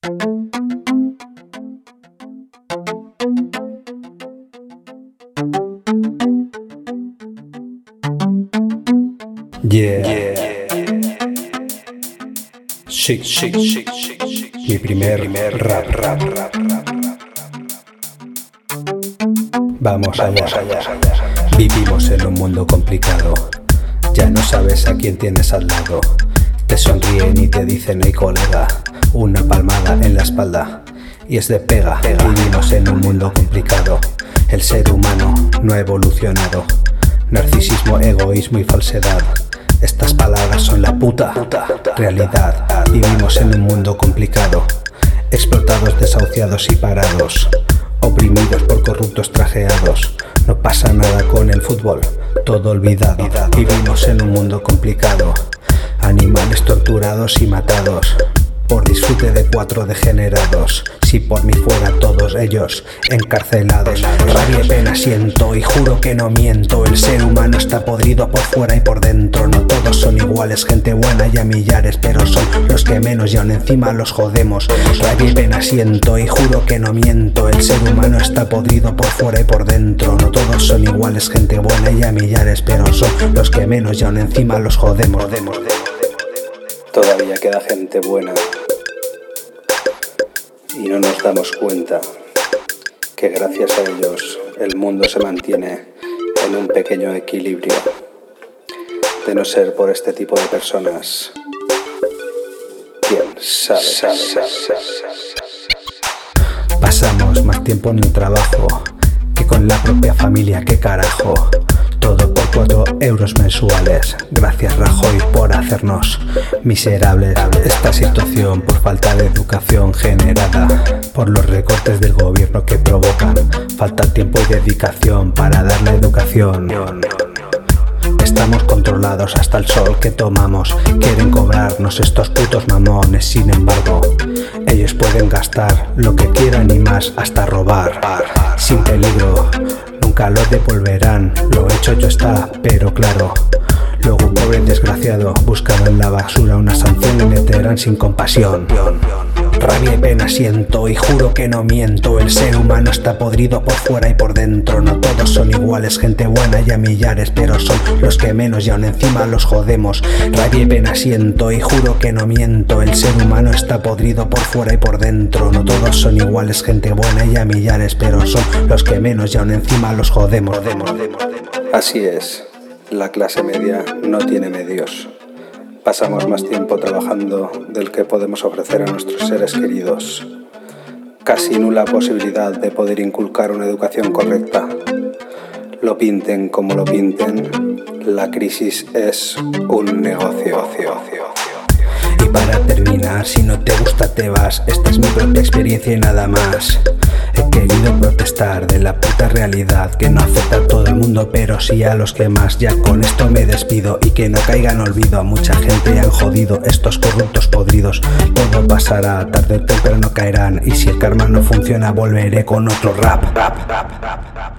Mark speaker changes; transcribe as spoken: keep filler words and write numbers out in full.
Speaker 1: Yeah, yeah. Chic, chic, chic, chic, chic. Mi primer, primer rap, rap, rap, rap, rap. Vamos allá, allá. Vivimos en un mundo complicado. Ya no sabes a quién tienes al lado. Te sonríen y te dicen, hey colega, una palmada en la espalda y es de pega. Vivimos en un mundo complicado. El ser humano no ha evolucionado. Narcisismo, egoísmo y falsedad. Estas palabras son la puta, puta realidad. Vivimos en un mundo complicado. Explotados, desahuciados y parados. Oprimidos por corruptos trajeados. No pasa nada con el fútbol, todo olvidado. Vivimos en un mundo complicado. Animales torturados y matados por disfrute de cuatro degenerados. Si por mí fuera todos ellos encarcelados. Rabia y pena siento y juro que no miento. El ser humano está podrido por fuera y por dentro. No todos son iguales, gente buena y a millares, pero son los que menos y aún encima los jodemos. Rabia y pena siento y juro que no miento. El ser humano está podrido por fuera y por dentro. No todos son iguales, gente buena y a millares, pero son los que menos y aún encima los jodemos. Todavía queda gente buena y no nos damos cuenta que gracias a ellos el mundo se mantiene en un pequeño equilibrio. De no ser por este tipo de personas, ¿quién sabe? sabe, sabe, sabe, sabe. Pasamos más tiempo en el trabajo que con la propia familia, qué carajo. Todo por cuatro euros mensuales. Gracias Rajoy por hacernos miserables. Esta situación por falta de educación generada por los recortes del gobierno que provocan falta tiempo y dedicación para dar la educación. Estamos controlados hasta el sol que tomamos. Quieren cobrarnos estos putos mamones. Sin embargo, ellos pueden gastar lo que quieran y más, hasta robar sin peligro. Nunca lo devolverán, lo hecho hecho está, pero claro, luego un pobre desgraciado buscado en la basura una sanción le meterán sin compasión. Rabia y pena siento y juro que no miento. El ser humano está podrido por fuera y por dentro. No todos son iguales, gente buena y a millares, pero son los que menos y aún encima los jodemos. Rabia y pena siento y juro que no miento. El ser humano está podrido por fuera y por dentro. No todos son iguales, gente buena y a millares, pero son los que menos y aún encima los jodemos. Así es, la clase media no tiene medios. Pasamos más tiempo trabajando del que podemos ofrecer a nuestros seres queridos. Casi nula posibilidad de poder inculcar una educación correcta. Lo pinten como lo pinten, la crisis es un negocio. Y para terminar, si no te gusta te vas. Esta es mi propia experiencia y nada más. He querido protestar de la puta realidad que no afecta a todo el mundo, pero sí a los que más. Ya con esto me despido y que no caiga en olvido. A mucha gente han jodido estos corruptos podridos. Todo pasará, tarde o temprano caerán. Y si el karma no funciona volveré con otro rap, rap, rap, rap, rap.